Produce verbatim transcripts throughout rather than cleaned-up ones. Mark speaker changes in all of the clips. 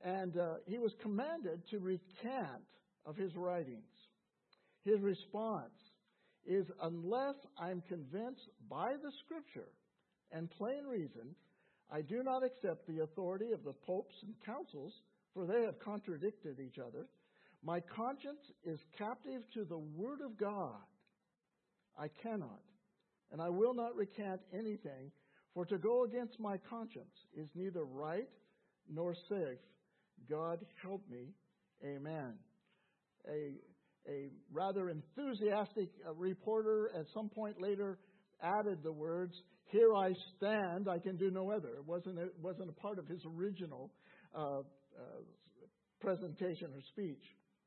Speaker 1: And uh, he was commanded to recant of his writings. His response is, unless I'm convinced by the Scripture and plain reason, I do not accept the authority of the popes and councils, for they have contradicted each other. My conscience is captive to the Word of God. I cannot, and I will not recant anything, for to go against my conscience is neither right nor safe. God help me. Amen. A, a rather enthusiastic uh, reporter at some point later added the words, "Here I stand, I can do no other." It wasn't, it wasn't a part of his original uh, uh, presentation or speech.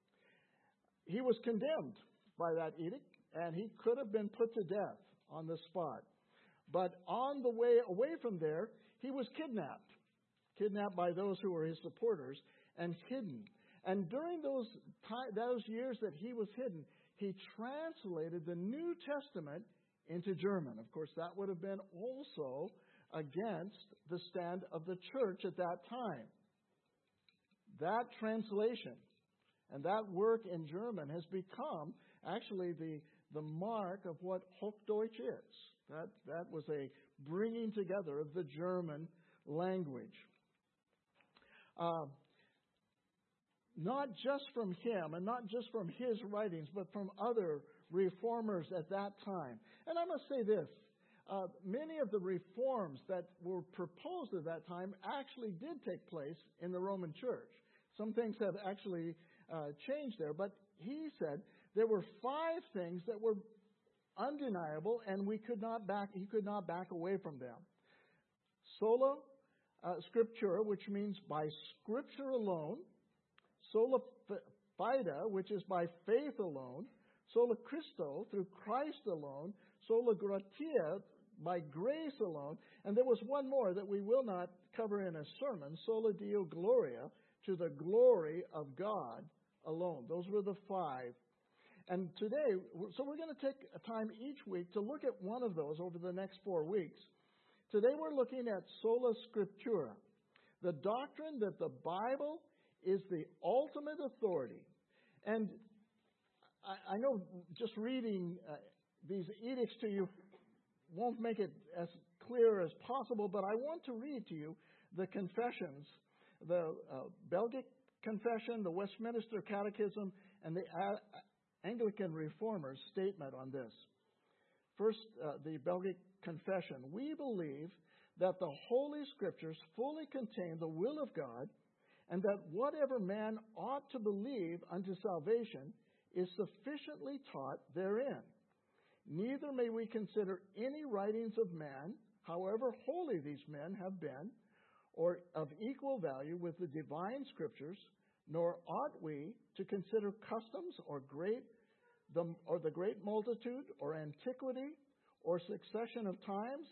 Speaker 1: He was condemned by that edict, and he could have been put to death on the spot. But on the way away from there, he was kidnapped. Kidnapped by those who were his supporters and hidden. And during those time, those years that he was hidden, he translated the New Testament into German. Of course, that would have been also against the stand of the church at that time. That translation and that work in German has become actually the, the mark of what Hochdeutsch is. That, that was a bringing together of the German language. Uh, not just from him and not just from his writings, but from other reformers at that time. And I must say this, uh, many of the reforms that were proposed at that time actually did take place in the Roman Church. Some things have actually uh, changed there, but he said there were five things that were undeniable, and we could not back. He could not back away from them. Sola uh, Scriptura, which means by Scripture alone. Sola Fide, which is by faith alone. Sola Christo, through Christ alone. Sola Gratia, by grace alone. And there was one more that we will not cover in a sermon. Sola Deo Gloria, to the glory of God alone. Those were the five. And today, so we're going to take a time each week to look at one of those over the next four weeks. Today we're looking at Sola Scriptura, the doctrine that the Bible is the ultimate authority. And I, I know just reading uh, these edicts to you won't make it as clear as possible, but I want to read to you the confessions, the uh, Belgic Confession, the Westminster Catechism, and the uh, Anglican Reformers' statement on this. First, uh, the Belgic Confession. We believe that the Holy Scriptures fully contain the will of God, and that whatever man ought to believe unto salvation is sufficiently taught therein. Neither may we consider any writings of man, however holy these men have been, or of equal value with the divine Scriptures, nor ought we to consider customs or great the, or the great multitude or antiquity or succession of times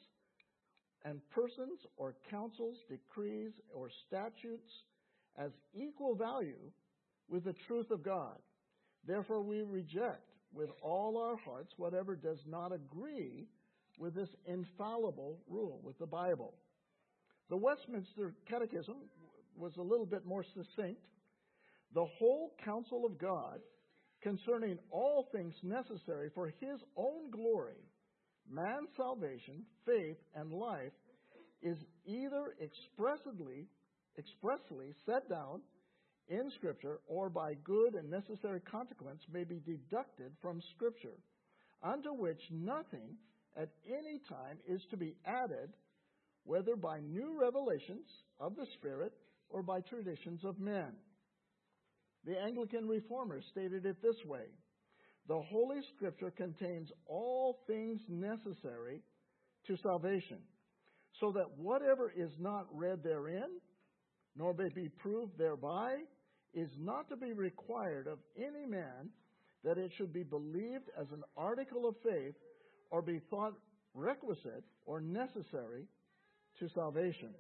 Speaker 1: and persons or councils, decrees or statutes as equal value with the truth of God. Therefore we reject with all our hearts whatever does not agree with this infallible rule, with the Bible. The Westminster Catechism was a little bit more succinct. The whole counsel of God concerning all things necessary for His own glory, man's salvation, faith, and life is either expressly, expressly set down in Scripture or by good and necessary consequence may be deducted from Scripture, unto which nothing at any time is to be added, whether by new revelations of the Spirit or by traditions of men. The Anglican Reformers stated it this way: the Holy Scripture contains all things necessary to salvation, so that whatever is not read therein, nor may be proved thereby, is not to be required of any man that it should be believed as an article of faith or be thought requisite or necessary to salvation.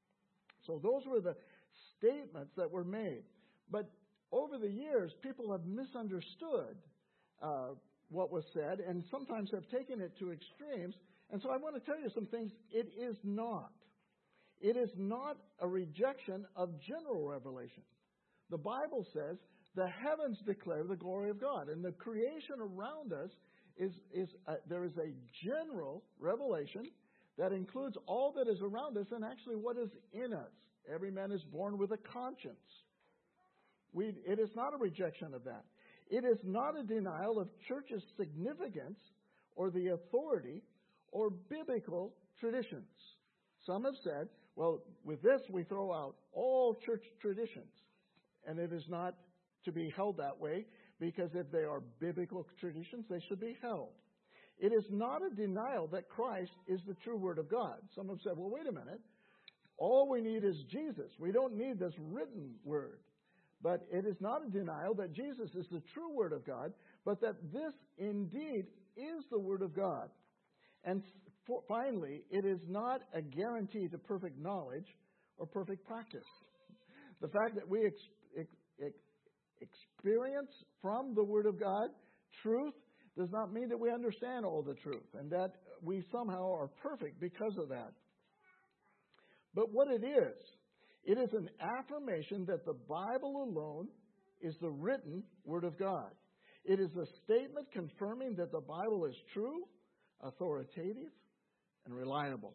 Speaker 1: So those were the statements that were made. But over the years, people have misunderstood uh, what was said and sometimes have taken it to extremes. And so I want to tell you some things it is not. It is not a rejection of general revelation. The Bible says the heavens declare the glory of God, and the creation around us is, is a, there is a general revelation that includes all that is around us and actually what is in us. Every man is born with a conscience. We, it is not a rejection of that. It is not a denial of church's significance or the authority or biblical traditions. Some have said, well, with this we throw out all church traditions. And it is not to be held that way, because if they are biblical traditions, they should be held. It is not a denial that Christ is the true Word of God. Some have said, well, wait a minute. All we need is Jesus. We don't need this written Word. But it is not a denial that Jesus is the true Word of God, but that this indeed is the Word of God. And for, finally, it is not a guarantee to perfect knowledge or perfect practice. The fact that we ex, ex, ex, experience from the Word of God truth does not mean that we understand all the truth and that we somehow are perfect because of that. But what it is, it is an affirmation that the Bible alone is the written Word of God. It is a statement confirming that the Bible is true, authoritative, and reliable.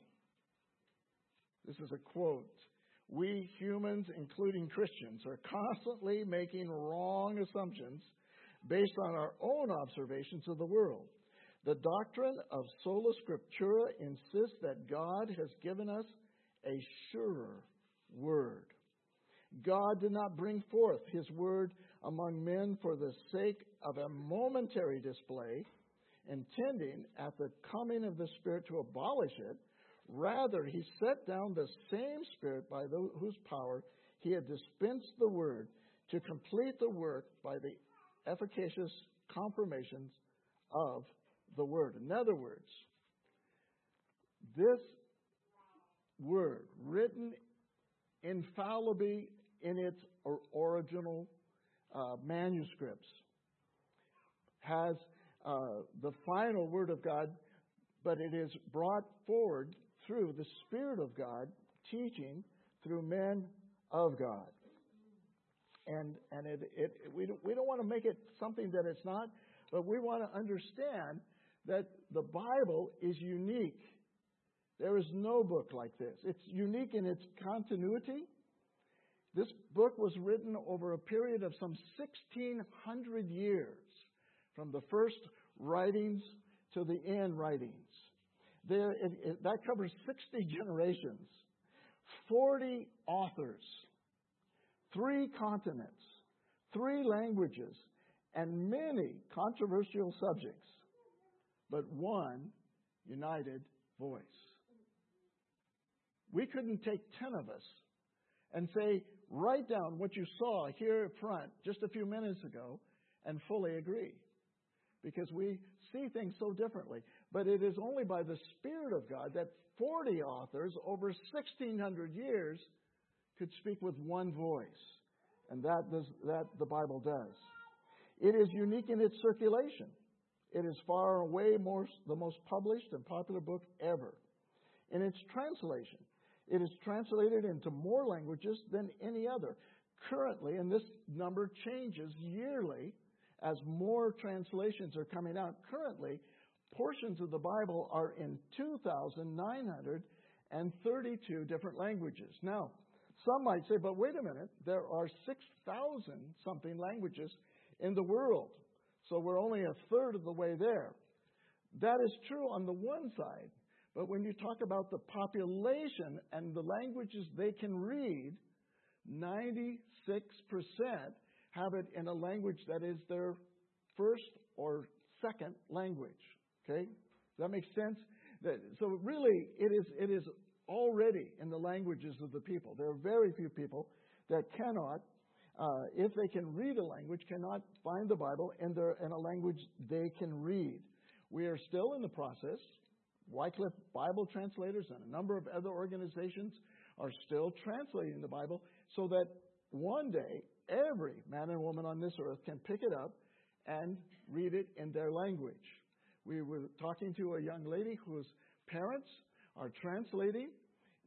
Speaker 1: This is a quote. We humans, including Christians, are constantly making wrong assumptions based on our own observations of the world. The doctrine of sola scriptura insists that God has given us a surer word. God did not bring forth His word among men for the sake of a momentary display, intending at the coming of the Spirit to abolish it. Rather, He set down the same Spirit by the, whose power He had dispensed the word to complete the work by the efficacious confirmations of the word. In other words, this word, written infallibly in its original uh, manuscripts, has uh, the final word of God, but it is brought forward through the Spirit of God, teaching through men of God. And and it, it, we don't, we don't want to make it something that it's not, but we want to understand that the Bible is unique. There is no book like this. It's unique in its continuity. This book was written over a period of some sixteen hundred years, from the first writings to the end writings. There, it, it, that covers sixty generations, forty authors, three continents, three languages, and many controversial subjects, but one united voice. We couldn't take ten of us and say, write down what you saw here up front just a few minutes ago and fully agree, because we see things so differently. But it is only by the Spirit of God that forty authors over sixteen hundred years could speak with one voice. And that does, that the Bible does. It is unique in its circulation. It is far away more, the most published and popular book ever. In its translation, it is translated into more languages than any other. Currently, and this number changes yearly as more translations are coming out, currently, portions of the Bible are in two thousand nine hundred thirty-two different languages. Now, some might say, but wait a minute, there are six thousand something languages in the world. So we're only a third of the way there. That is true on the one side. But when you talk about the population and the languages they can read, ninety-six percent have it in a language that is their first or second language. Okay? Does that make sense? So really, it is it is already in the languages of the people. There are very few people that cannot, uh, if they can read a language, cannot find the Bible in, their, in a language they can read. We are still in the process. Wycliffe Bible Translators and a number of other organizations are still translating the Bible so that one day every man and woman on this earth can pick it up and read it in their language. We were talking to a young lady whose parents are translating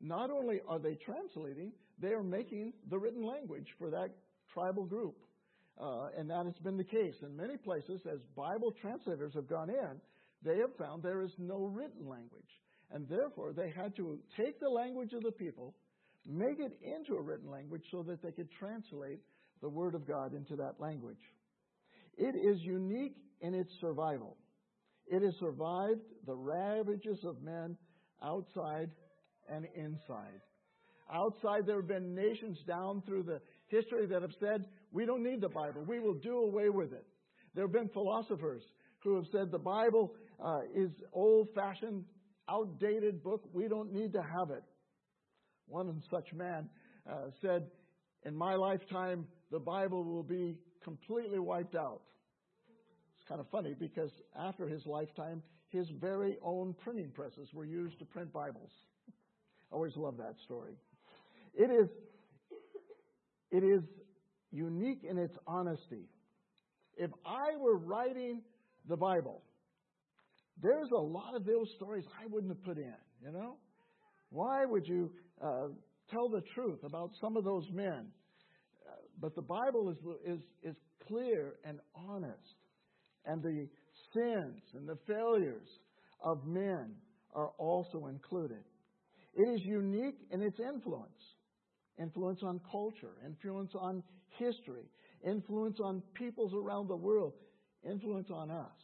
Speaker 1: not only are they translating, they are making the written language for that tribal group. Uh, and that has been the case. In many places, as Bible translators have gone in, they have found there is no written language. And therefore, they had to take the language of the people, make it into a written language so that they could translate the Word of God into that language. It is unique in its survival. It has survived the ravages of men outside and inside. Outside, there have been nations down through the history that have said, we don't need the Bible. We will do away with it. There have been philosophers who have said the Bible uh, is old-fashioned, outdated book. We don't need to have it. One such man uh, said, in my lifetime, the Bible will be completely wiped out. It's kind of funny because after his lifetime, his very own printing presses were used to print Bibles. I always love that story. It is, it is unique in its honesty. If I were writing the Bible, there's a lot of those stories I wouldn't have put in, you know? Why would you uh, tell the truth about some of those men? Uh, but the Bible is, is, is clear and honest. And the sins and the failures of men are also included. It is unique in its influence. Influence on culture, influence on history, influence on peoples around the world, influence on us.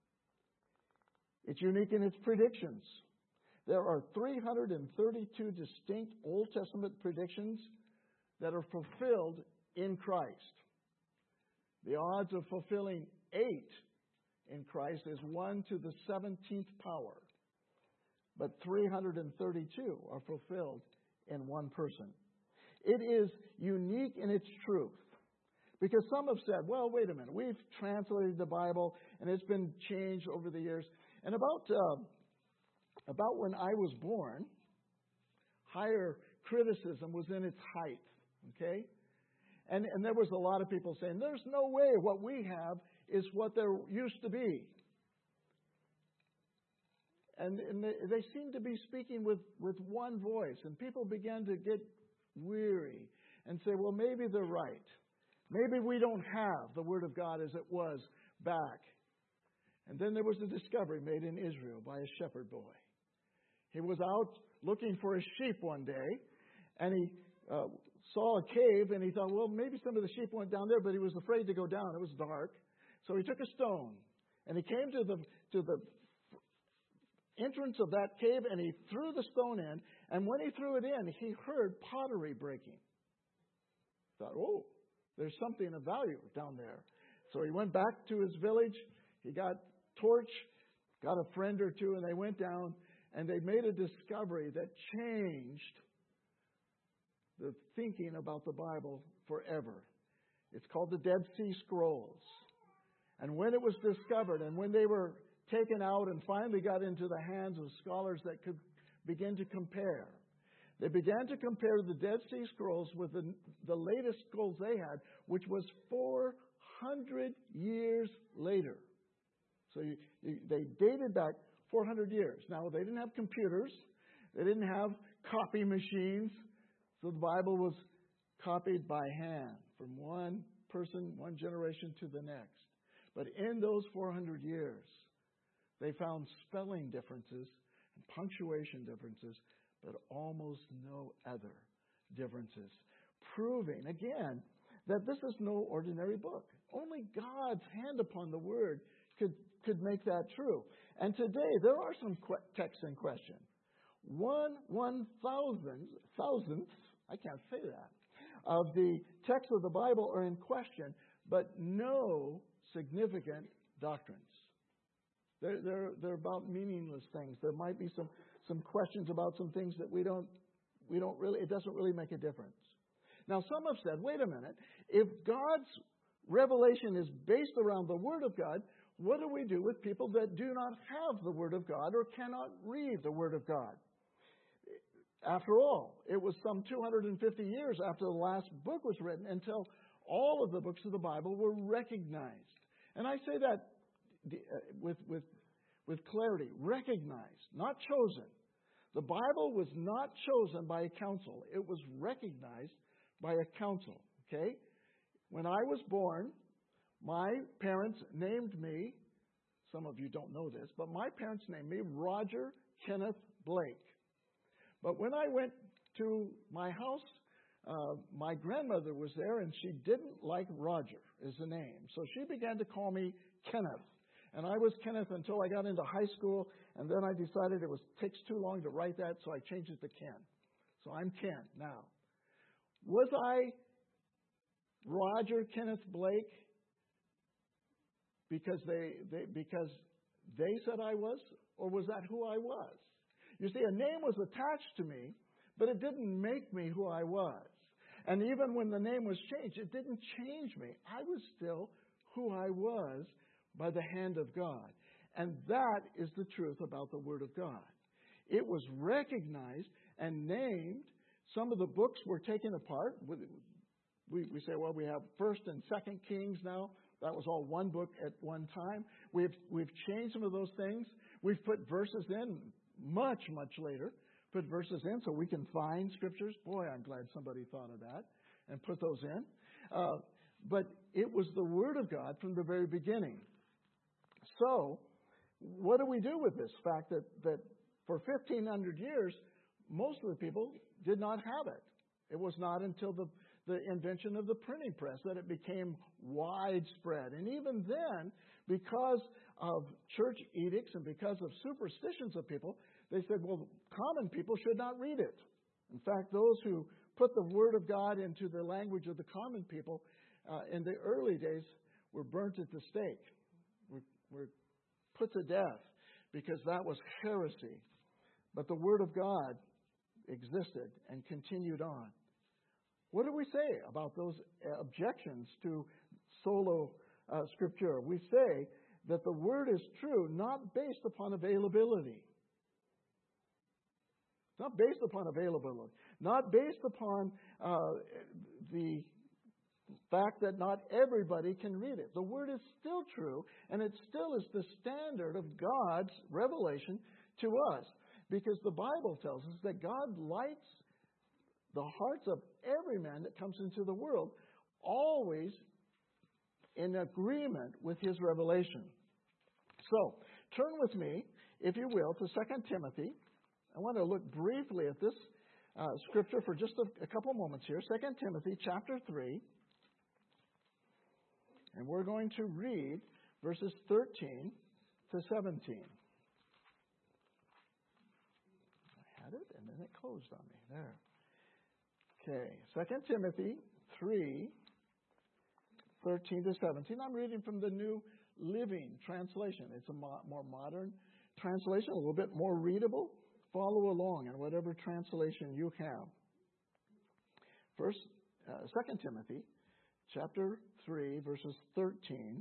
Speaker 1: It's unique in its predictions. There are three hundred thirty-two distinct Old Testament predictions that are fulfilled in Christ. The odds of fulfilling eight in Christ is one to the seventeenth power. But three hundred thirty-two are fulfilled in one person. It is unique in its truth. Because some have said, well, wait a minute, we've translated the Bible and it's been changed over the years. And about uh, about when I was born, higher criticism was in its height. Okay? And, and there was a lot of people saying, there's no way what we have is what there used to be. And, and they, they seemed to be speaking with, with one voice. And people began to get weary and say, well, maybe they're right. Maybe we don't have the Word of God as it was back. And then there was a discovery made in Israel by a shepherd boy. He was out looking for his sheep one day, and he uh, saw a cave, and he thought, well, maybe some of the sheep went down there, but he was afraid to go down. It was dark. So he took a stone, and he came to the to the entrance of that cave, and he threw the stone in, and when he threw it in, he heard pottery breaking. He thought, oh, there's something of value down there. So he went back to his village. He got a torch, got a friend or two, and they went down, and they made a discovery that changed the thinking about the Bible forever. It's called the Dead Sea Scrolls. And when it was discovered, and when they were taken out and finally got into the hands of scholars that could begin to compare, they began to compare the Dead Sea Scrolls with the, the latest scrolls they had, which was four hundred years later. So you, you, they dated back four hundred years. Now, they didn't have computers. They didn't have copy machines. So the Bible was copied by hand from one person, one generation to the next. But in those four hundred years, they found spelling differences and punctuation differences, but almost no other differences. Proving, again, that this is no ordinary book. Only God's hand upon the Word could, could make that true. And today, there are some que- texts in question. One one thousandth, thousandth, I can't say that, of the texts of the Bible are in question, but no significant doctrines. They're, they're, they're about meaningless things. There might be some, some questions about some things that we don't, we don't really, it doesn't really make a difference. Now, some have said, wait a minute, if God's revelation is based around the Word of God, what do we do with people that do not have the Word of God or cannot read the Word of God? After all, it was some two hundred fifty years after the last book was written until all of the books of the Bible were recognized. And I say that with, with, with clarity. Recognized, not chosen. The Bible was not chosen by a council. It was recognized by a council. Okay? When I was born, my parents named me, some of you don't know this, but my parents named me Roger Kenneth Blake. But when I went to my house, uh, my grandmother was there, and she didn't like Roger as a name. So she began to call me Kenneth. And I was Kenneth until I got into high school, and then I decided it was takes too long to write that, so I changed it to Ken. So I'm Ken now. Was I Roger Kenneth Blake because they, they because they said I was, or was that who I was? You see, a name was attached to me, but it didn't make me who I was. And even when the name was changed, it didn't change me. I was still who I was by the hand of God. And that is the truth about the Word of God. It was recognized and named. Some of the books were taken apart. We, we say, well, we have First and Second Kings now. That was all one book at one time. We've, we've changed some of those things. We've put verses in much, much later. Put verses in so we can find scriptures. Boy, I'm glad somebody thought of that and put those in. Uh, but it was the Word of God from the very beginning. So, what do we do with this fact that, that for fifteen hundred years, most of the people did not have it? It was not until the, the invention of the printing press that it became widespread. And even then, because of church edicts and because of superstitions of people, they said, well, common people should not read it. In fact, those who put the Word of God into the language of the common people uh, in the early days were burnt at the stake, were, were put to death because that was heresy. But the Word of God existed and continued on. What do we say about those objections to solo uh, scriptura? We say that the Word is true not based upon availability. Not based upon availability. Not based upon uh, the fact that not everybody can read it. The Word is still true, and it still is the standard of God's revelation to us. Because the Bible tells us that God lights the hearts of every man that comes into the world, always in agreement with His revelation. So, turn with me, if you will, to Second Timothy. I want to look briefly at this uh, scripture for just a, a couple moments here. Second Timothy chapter three. And we're going to read verses thirteen to seventeen. I had it and then it closed on me. There. Okay. Second Timothy three, thirteen to seventeen. I'm reading from the New Living Translation. It's a mo- more modern translation, a little bit more readable. Follow along in whatever translation you have. First, uh, Second Timothy, chapter three, verses thirteen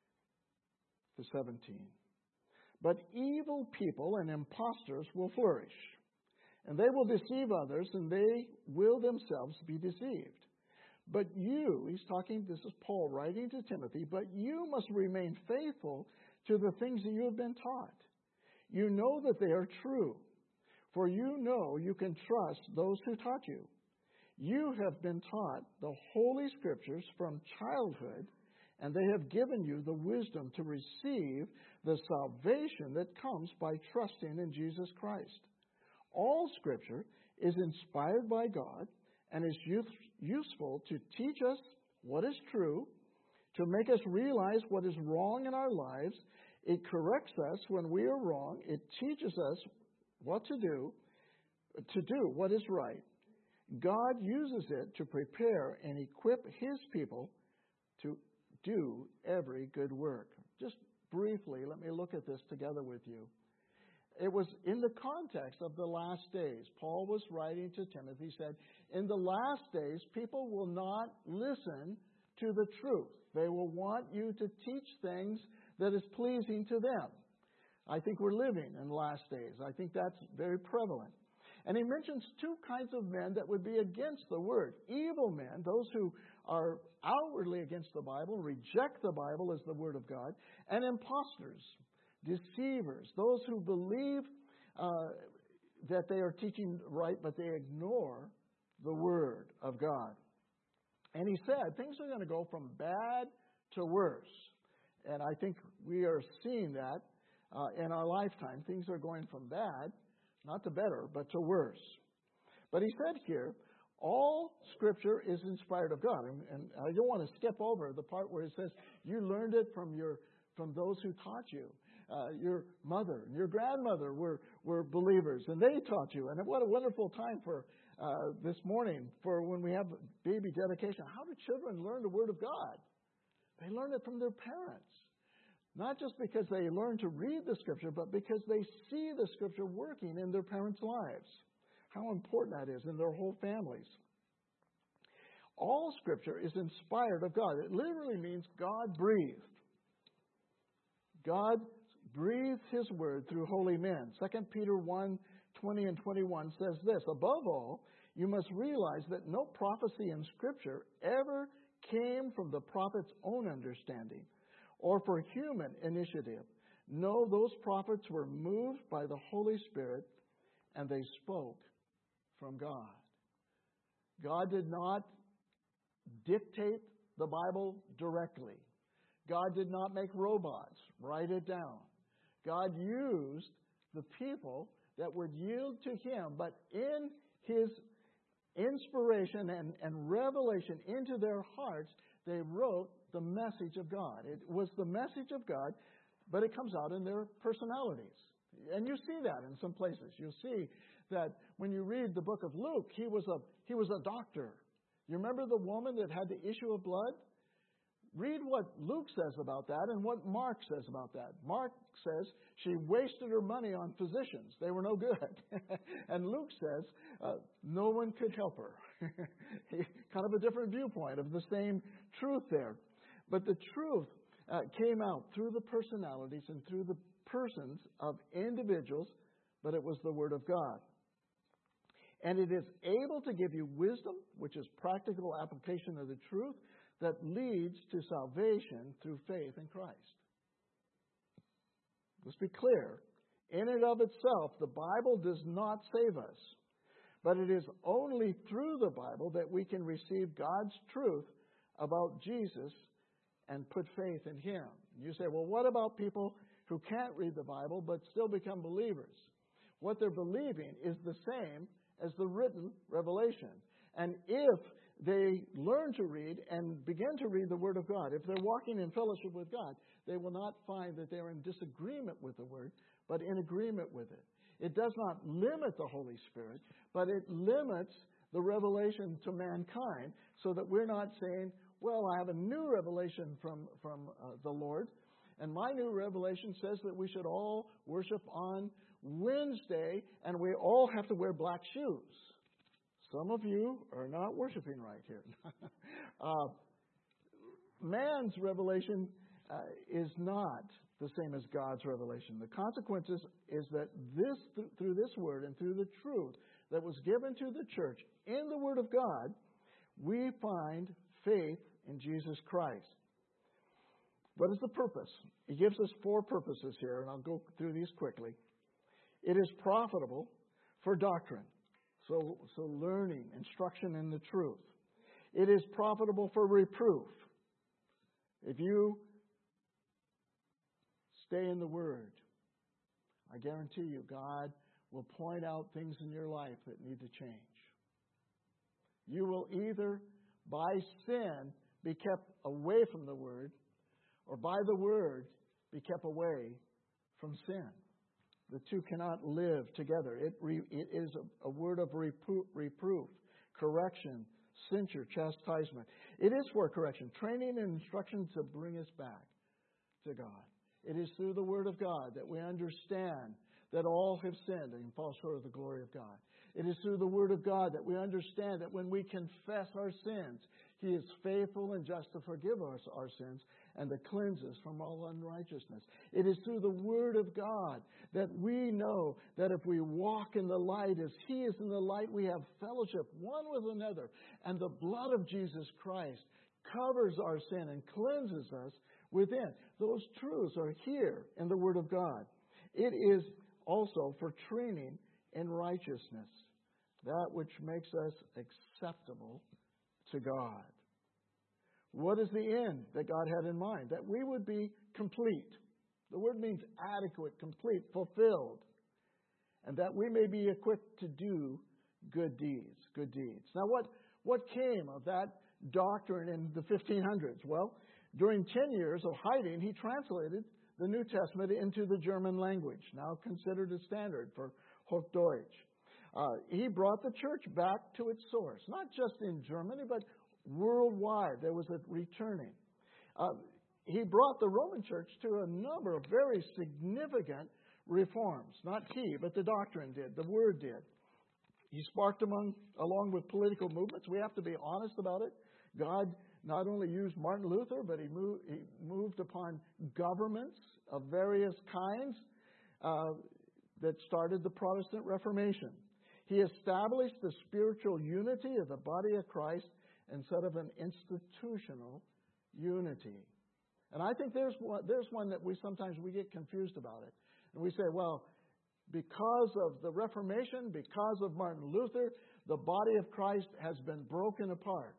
Speaker 1: to seventeen. But evil people and impostors will flourish, and they will deceive others, and they will themselves be deceived. But you, he's talking, this is Paul writing to Timothy, but you must remain faithful to the things that you have been taught. You know that they are true. For you know you can trust those who taught you. You have been taught the Holy Scriptures from childhood, and they have given you the wisdom to receive the salvation that comes by trusting in Jesus Christ. All Scripture is inspired by God and is use, useful to teach us what is true, to make us realize what is wrong in our lives. It corrects us when we are wrong. It teaches us what to do, to do what is right. God uses it to prepare and equip His people to do every good work. Just briefly, let me look at this together with you. It was in the context of the last days. Paul was writing to Timothy, he said, in the last days, people will not listen to the truth. They will want you to teach things that is pleasing to them. I think we're living in the last days. I think that's very prevalent. And he mentions two kinds of men that would be against the Word. Evil men, those who are outwardly against the Bible, reject the Bible as the Word of God, and impostors, deceivers, those who believe uh, that they are teaching right, but they ignore the Word of God. And he said things are going to go from bad to worse. And I think we are seeing that uh, in our lifetime. Things are going from bad, not to better, but to worse. But he said here, all Scripture is inspired of God. And, and I don't want to skip over the part where it says, you learned it from your from those who taught you. Uh, your mother and your grandmother were, were believers, and they taught you. And what a wonderful time for uh, this morning for when we have baby dedication. How do children learn the Word of God? They learn it from their parents. Not just because they learn to read the Scripture, but because they see the Scripture working in their parents' lives. How important that is in their whole families. All Scripture is inspired of God. It literally means God breathed. God breathed His Word through holy men. Second Peter one, twenty and twenty-one says this, above all, you must realize that no prophecy in Scripture ever came from the prophet's own understanding or for human initiative. No, those prophets were moved by the Holy Spirit and they spoke from God. God did not dictate the Bible directly. God did not make robots write it down. God used the people that would yield to Him, but in His inspiration and, and revelation into their hearts, they wrote the message of God. It was the message of God, but it comes out in their personalities. And you see that in some places. You'll see that when you read the book of Luke, he was a he was a doctor. You remember the woman that had the issue of blood? Read what Luke says about that and what Mark says about that. Mark says she wasted her money on physicians. They were no good. And Luke says uh, no one could help her. Kind of a different viewpoint of the same truth there. But the truth uh, came out through the personalities and through the persons of individuals, but it was the Word of God. And it is able to give you wisdom, which is practical application of the truth, that leads to salvation through faith in Christ. Let's be clear. In and of itself, the Bible does not save us. But it is only through the Bible that we can receive God's truth about Jesus and put faith in Him. You say, well, what about people who can't read the Bible but still become believers? What they're believing is the same as the written revelation. And if they learn to read and begin to read the Word of God, if they're walking in fellowship with God, they will not find that they're in disagreement with the Word, but in agreement with it. It does not limit the Holy Spirit, but it limits the revelation to mankind so that we're not saying, well, I have a new revelation from, from uh, the Lord, and my new revelation says that we should all worship on Wednesday, and we all have to wear black shoes. Some of you are not worshiping right here. uh, man's revelation uh, is not the same as God's revelation. The consequences is that this, th- through this Word and through the truth that was given to the church in the Word of God, we find faith in Jesus Christ. What is the purpose? He gives us four purposes here, and I'll go through these quickly. It is profitable for doctrine. So, so learning, instruction in the truth. It is profitable for reproof. If you stay in the Word, I guarantee you God will point out things in your life that need to change. You will either, by sin, be kept away from the Word, or by the Word, be kept away from sin. The two cannot live together. It, re, it is a, a word of reproof, reproof, correction, censure, chastisement. It is for correction, training and instruction to bring us back to God. It is through the Word of God that we understand that all have sinned and fall short of the glory of God. It is through the Word of God that we understand that when we confess our sins, He is faithful and just to forgive us our sins and to cleanse us from all unrighteousness. It is through the Word of God that we know that if we walk in the light as He is in the light, we have fellowship one with another. And the blood of Jesus Christ covers our sin and cleanses us within. Those truths are here in the Word of God. It is also for training in righteousness, that which makes us acceptable to God. What is the end that God had in mind? That we would be complete. The word means adequate, complete, fulfilled. And that we may be equipped to do good deeds. Good deeds. Now what, what came of that doctrine in the fifteen hundreds? Well, during ten years of hiding, he translated the New Testament into the German language, now considered a standard for Hochdeutsch. Uh, he brought the church back to its source, not just in Germany, but worldwide. There was a returning. Uh, he brought the Roman church to a number of very significant reforms. Not he, but the doctrine did, the word did. He sparked among, along with political movements. We have to be honest about it. God not only used Martin Luther, but he moved, he moved upon governments of various kinds uh, that started the Protestant Reformation. He established the spiritual unity of the body of Christ instead of an institutional unity. And I think there's one, there's one that we sometimes we get confused about it. And we say, well, because of the Reformation, because of Martin Luther, the body of Christ has been broken apart.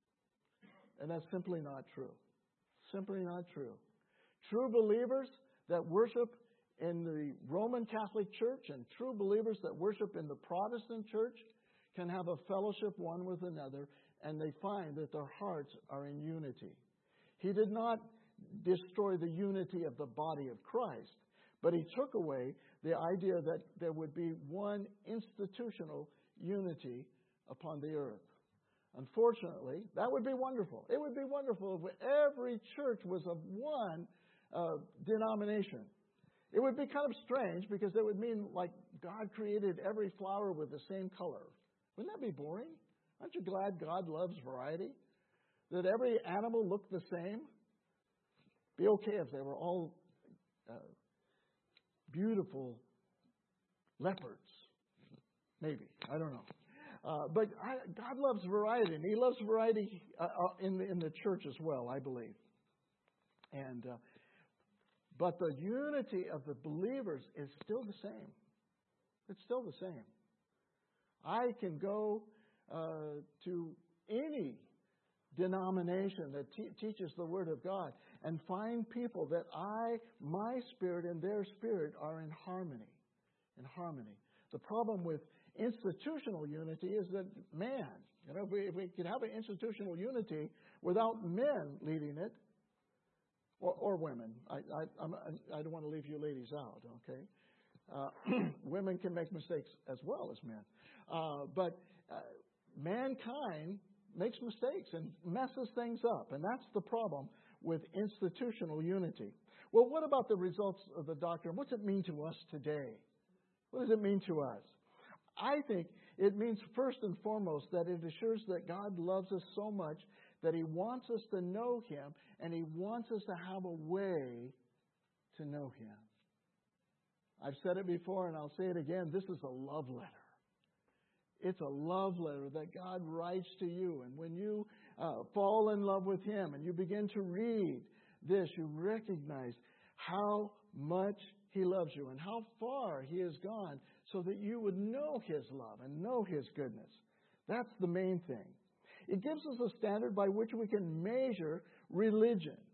Speaker 1: And that's simply not true. Simply not true. True believers that worship in the Roman Catholic Church and true believers that worship in the Protestant Church can have a fellowship one with another, and they find that their hearts are in unity. He did not destroy the unity of the body of Christ, but he took away the idea that there would be one institutional unity upon the earth. Unfortunately, that would be wonderful. It would be wonderful if every church was of one uh, denomination. It would be kind of strange because it would mean like God created every flower with the same color. Wouldn't that be boring? Aren't you glad God loves variety? That every animal looked the same? Be okay if they were all uh, beautiful leopards. Maybe. I don't know. Uh, but I, God loves variety, and He loves variety uh, in, the, in the church as well, I believe. And uh, but the unity of the believers is still the same. It's still the same. I can go uh, to any denomination that te- teaches the Word of God and find people that I, my spirit and their spirit are in harmony. In harmony. The problem with institutional unity is that man, you know, if we, if we could have an institutional unity without men leading it, or, or women. I, I, I'm, I don't want to leave you ladies out, okay? Uh, women can make mistakes as well as men. Uh, but uh, mankind makes mistakes and messes things up. And that's the problem with institutional unity. Well, what about the results of the doctrine? What's it mean to us today? What does it mean to us? I think it means first and foremost that it assures that God loves us so much that He wants us to know Him and He wants us to have a way to know Him. I've said it before and I'll say it again. This is a love letter. It's a love letter that God writes to you. And when you uh, fall in love with Him and you begin to read this, you recognize how much He loves you and how far He has gone so that you would know His love and know His goodness. That's the main thing. It gives us a standard by which we can measure religion.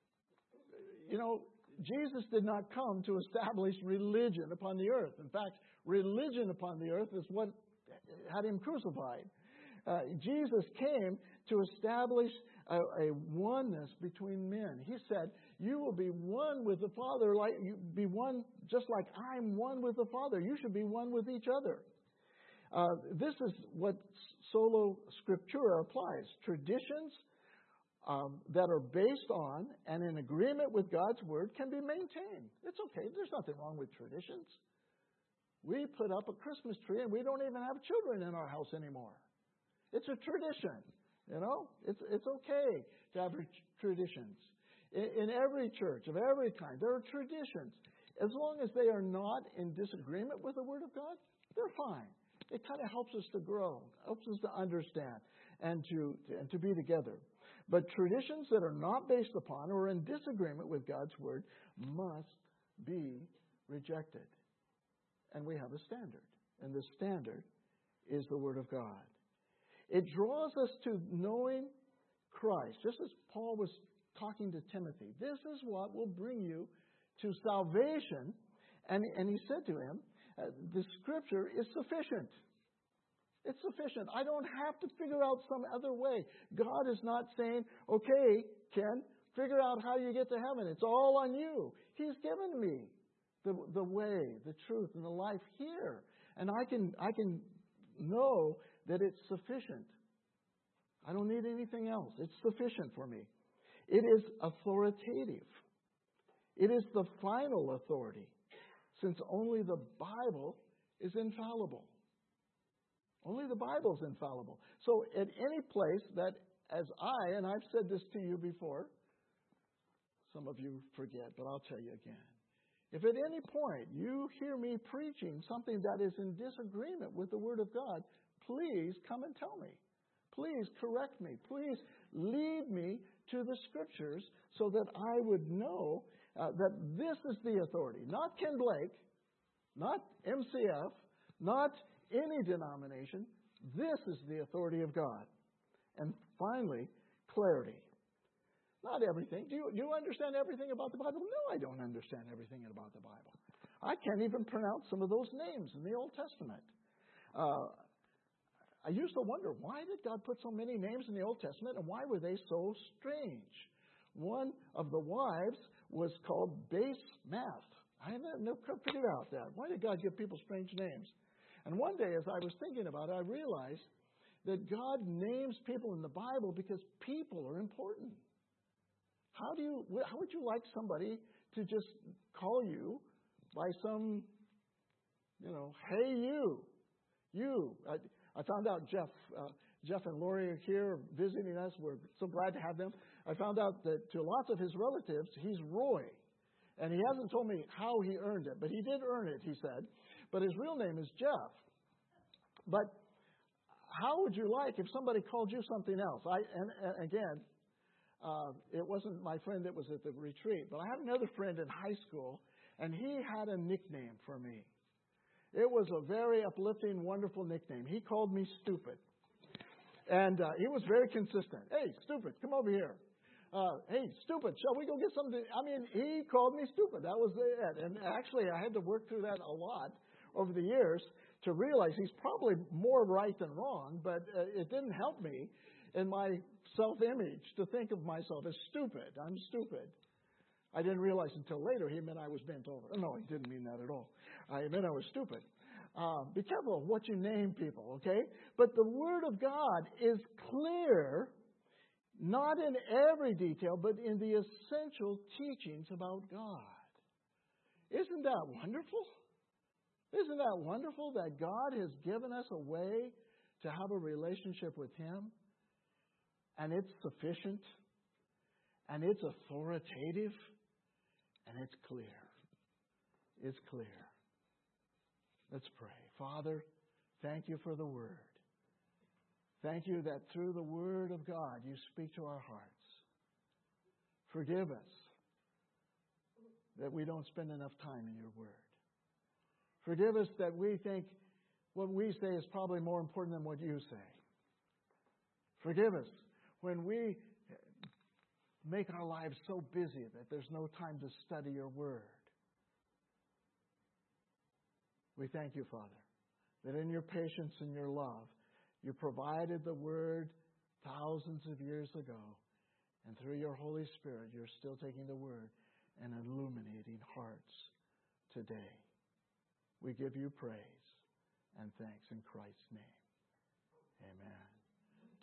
Speaker 1: You know, Jesus did not come to establish religion upon the earth. In fact, religion upon the earth is what had Him crucified. Uh, Jesus came to establish a, a oneness between men. He said, you will be one with the Father, like you be one just like I'm one with the Father. You should be one with each other. Uh, this is what Sola Scriptura applies. Traditions um, that are based on and in agreement with God's Word can be maintained. It's okay. There's nothing wrong with traditions. We put up a Christmas tree and we don't even have children in our house anymore. It's a tradition, you know. It's it's okay to have traditions. In, in every church of every kind, there are traditions. As long as they are not in disagreement with the Word of God, they're fine. It kind of helps us to grow, helps us to understand, and to and to be together. But traditions that are not based upon or in disagreement with God's Word must be rejected. And we have a standard. and the standard is the Word of God. It draws us to knowing Christ, just as Paul was talking to Timothy. This is what will bring you to salvation. And, and he said to him, uh, the Scripture is sufficient. It's sufficient. I don't have to figure out some other way. God is not saying, okay, Ken, figure out how you get to heaven. It's all on you. He's given me the, the way, the truth, and the life here. And I can, I can know that it's sufficient. I don't need anything else. It's sufficient for me. It is authoritative. It is the final authority, since only the Bible is infallible. Only the Bible is infallible. So at any place that, as I, and I've said this to you before, some of you forget, but I'll tell you again. If at any point you hear me preaching something that is in disagreement with the Word of God, please come and tell me. Please correct me. Please lead me to the Scriptures so that I would know uh, that this is the authority. Not Ken Blake, not M C F, not any denomination. This is the authority of God. And finally, clarity. Not everything. Do you, do you understand everything about the Bible? No, I don't understand everything about the Bible. I can't even pronounce some of those names in the Old Testament. Uh, I used to wonder, why did God put so many names in the Old Testament, and why were they so strange? One of the wives was called Basemath. I never figured out that. Why did God give people strange names? And one day, as I was thinking about it, I realized that God names people in the Bible because people are important. How do you? How would you like somebody to just call you by some, you know, hey you, you? I, I found out Jeff, uh, Jeff and Lori are here visiting us. We're so glad to have them. I found out that to lots of his relatives, he's Roy. And he hasn't told me how he earned it, but he did earn it, he said. But his real name is Jeff. But how would you like if somebody called you something else? I and, and again, uh, it wasn't my friend that was at the retreat, but I had another friend in high school, and he had a nickname for me. It was a very uplifting, wonderful nickname. He called me Stupid. And uh, he was very consistent. Hey, Stupid, come over here. Uh, hey, Stupid, shall we go get something? I mean, he called me Stupid. That was it. And actually, I had to work through that a lot over the years to realize he's probably more right than wrong, but uh, it didn't help me in my self-image to think of myself as stupid. I'm stupid. I didn't realize until later he meant I was bent over. No, he didn't mean that at all. I meant I was stupid. Uh, be careful of what you name people, okay? But the Word of God is clear, not in every detail, but in the essential teachings about God. Isn't that wonderful? Isn't that wonderful that God has given us a way to have a relationship with Him? And it's sufficient, and it's authoritative, and it's clear. It's clear. Let's pray. Father, thank you for the Word. Thank you that through the Word of God you speak to our hearts. Forgive us that we don't spend enough time in your Word. Forgive us that we think what we say is probably more important than what you say. Forgive us when we make our lives so busy that there's no time to study your Word. We thank you, Father, that in your patience and your love, you provided the Word thousands of years ago. And through your Holy Spirit, you're still taking the Word and illuminating hearts today. We give you praise and thanks in Christ's name. Amen.